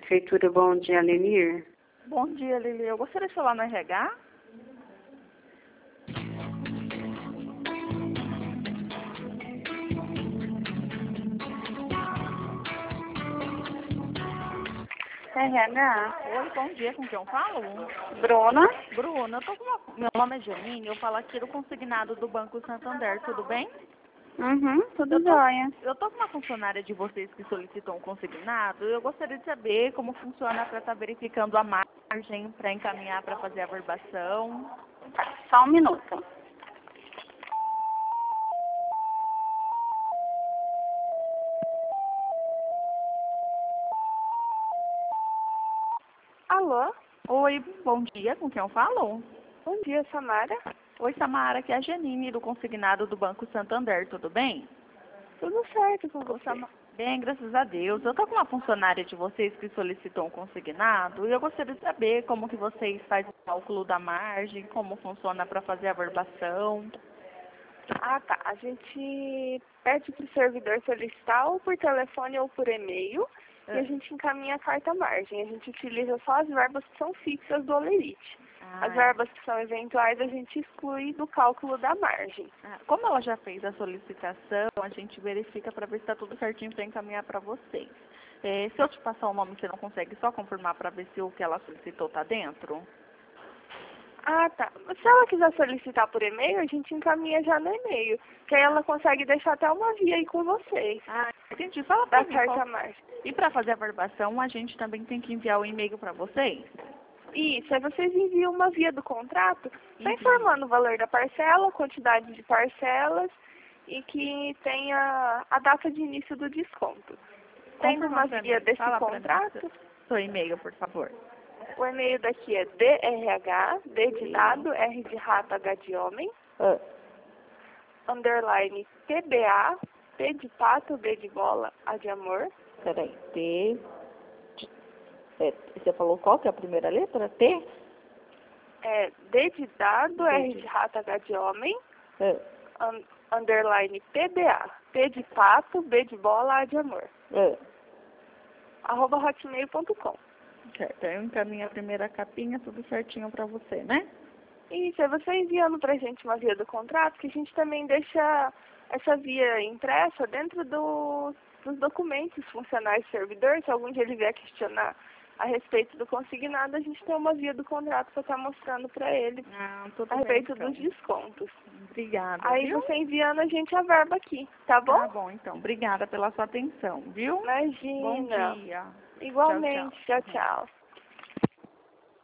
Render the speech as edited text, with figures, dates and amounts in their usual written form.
Prefeitura, bom dia, Lenir. Bom dia, Lili. Eu gostaria de falar no RH. RH, Oi, bom dia. Com quem eu falo? Bruna. Bruna, meu nome é Janine. Eu falo aqui do consignado do Banco Santander, tudo bem? Tudo jóia. Eu tô com uma funcionária de vocês que solicitou um consignado. Eu gostaria de saber como funciona para estar verificando a margem, para encaminhar para fazer a averbação. Só um minuto. Alô? Oi, bom dia. Com quem eu falo? Bom dia, Samara. Oi, Samara, aqui é a Janine do consignado do Banco Santander, tudo bem? Tudo certo com Ô, você? Bem, graças a Deus. Eu tô com uma funcionária de vocês que solicitou um consignado e eu gostaria de saber como que vocês fazem o cálculo da margem, como funciona para fazer a averbação. Ah, tá. A gente pede para o servidor solicitar ou por telefone ou por e-mail e a gente encaminha a carta margem. A gente utiliza só as verbas que são fixas do Olerite. As verbas que são eventuais a gente exclui do cálculo da margem. Como ela já fez a solicitação, a gente verifica para ver se está tudo certinho para encaminhar para vocês. Se eu te passar o nome, você não consegue só confirmar para ver se o que ela solicitou está dentro? Ah, tá. Se ela quiser solicitar por e-mail, a gente encaminha já no e-mail. Que aí ela consegue deixar até uma via aí com vocês. Entendi. Fala para Da mim. carta margem. E para fazer a averbação, a gente também tem que enviar o e-mail para vocês? Isso, aí vocês enviam uma via do contrato, só informando o valor da parcela, quantidade de parcelas e que tenha a data de início do desconto. Tendo uma via desse contrato, Seu e-mail, por favor. o e-mail daqui é DRH, D de dado, R de rato, H de homem, underline TBA, P de pato, B de bola, A de amor. Peraí, você falou qual que é a primeira letra? T? É D de dado, R de rato, H de homem, underline TBA, P de pato, B de bola, A de amor. @hotmail.com. Certo, eu encaminho a primeira capinha, tudo certinho para você, né? Isso, é você enviando pra gente uma via do contrato, que a gente também deixa essa via impressa dentro dos documentos funcionais do servidor. Se algum dia ele vier questionar a respeito do consignado, a gente tem uma via do contrato para estar mostrando para ele a respeito dos descontos. Obrigada, Aí viu? você enviando a gente a verba aqui, tá bom? Tá bom, então. Obrigada pela sua atenção, viu? Imagina. Bom dia. Igualmente. Tchau, tchau.